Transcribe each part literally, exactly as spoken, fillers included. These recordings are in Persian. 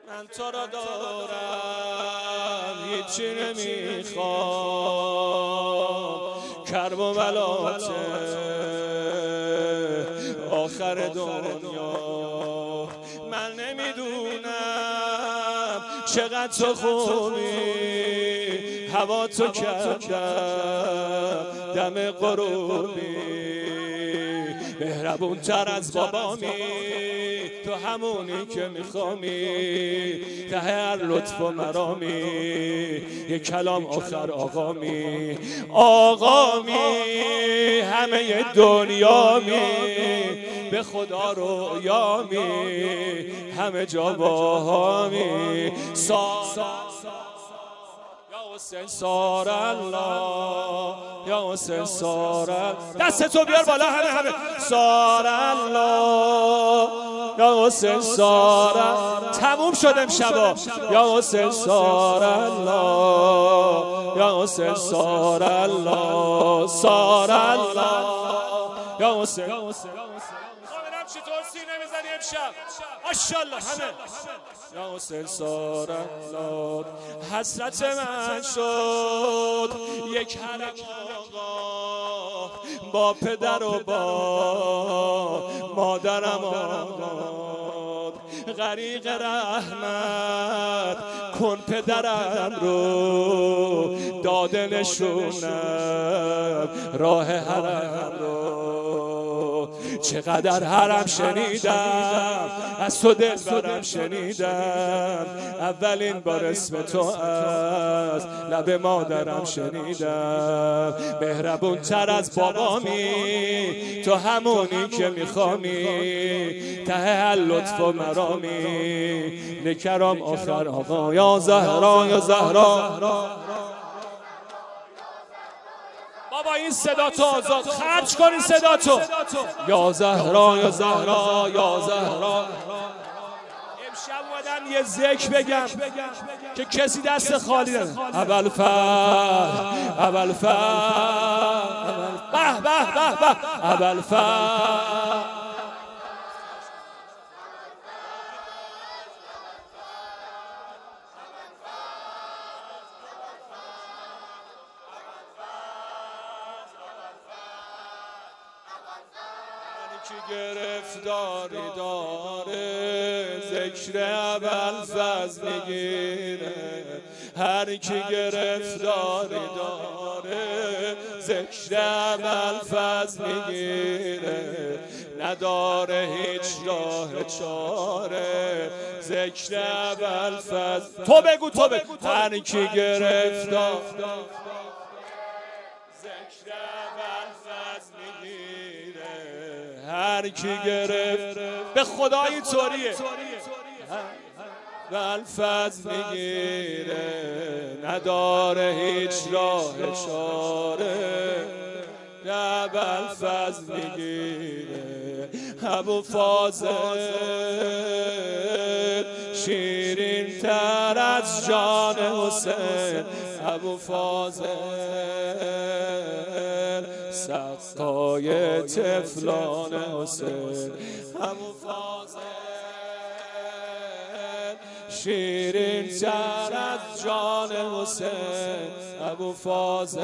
من تو را دارم هیچی نمیخوام، کرب و بلات آخر دنیا. من نمیدونم چقدر تو خوبی، هوا تو کردم دم غروبی، مهربون تر از بابامی، تو همونی که میخوامی، ته هر لطف و مرامی، یک کلام آخر آقامی، آقامی همه دنیامی، به خدا رویامی، همه جا باهامی. یا حسین سار الله، یا حسین سار الله، دست تو بیار بالا همه همه. سار الله، یا حسین سار الله، تموم شد امشبا. یا حسین سار الله، یا حسین سار الله، سار الله، یا حسین. چطور سینه میزنی امشب؟ ماشاءالله همه. یا حسین سار الله، حسرت من شد یک حرم آقا، با پدر و با مادرم آقا، غریق رحمت کن پدرم رو، داده نشونم راه حرم رو. چقدر حرم شنیدم از تو، دل برم شنیدم، اولین بار اسم تو از لب مادرم شنیدم. مهربون تر از بابامی، تو همونی که میخوامی، ته هر لطف و مرامی، نکرام آخر آقا. یا زهرا، یا زهرا، بابا این صدا تو آزاد خرج کن، این صدا تو. یا زهرا، یا زهرا، یا زهرا. امشب اومدم یه ذکر بگم که کسی دست خالی نده. ابوالفضل، ابوالفضل، به به به به، ابوالفضل. کی گرفتاری داره ذکر ابوالفضل میگیره، هر کی گرفتاری داره ذکر ابوالفضل میگیره، نداره هیچ راه چاره ذکر ابوالفضل. تو بگو، تو بگو، هر کی گرفتار ذکر ابوالفضل میگیره، هر کی گرفت به خدا اینطوریه، ابوالفضل میگیره، نداره هیچ راه چاره ابوالفضل میگیره. ابوالفضل شیرین تر از جان حسین، ابوالفضل سقای طفلان حسین، ابوالفضل شیرین تر از جان حسین، ابوالفضل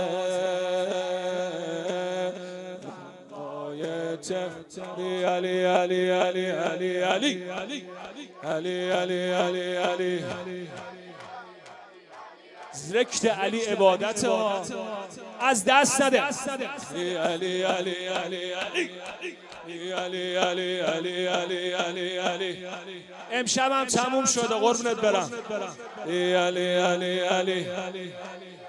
سقای طفلان. علی علی علی علی علی علی علی علی علی علی. ذکر علی عبادت ها، از دست نده. علی علی علی علی علی علی علی علی علی علی. امشب هم تموم شده قربونت برم. علی علی علی علی